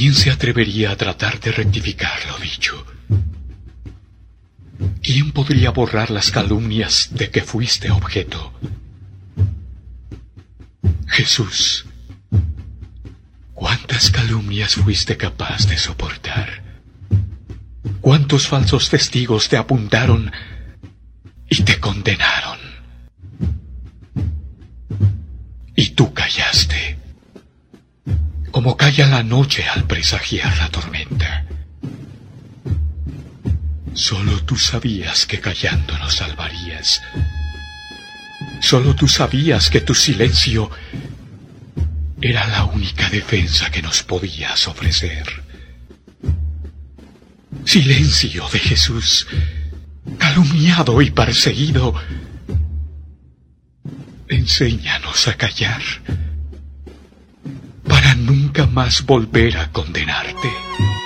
¿Quién se atrevería a tratar de rectificar lo dicho? ¿Quién podría borrar las calumnias de que fuiste objeto? Jesús, ¿cuántas calumnias fuiste capaz de soportar? ¿Cuántos falsos testigos te apuntaron y te condenaron? Y tú callaste, como calla la noche al presagiar la tormenta. Solo tú sabías que callando nos salvarías. Solo tú sabías que tu silencio era la única defensa que nos podías ofrecer. Silencio de Jesús, calumniado y perseguido. Enséñanos a callar para nunca más volver a condenarte.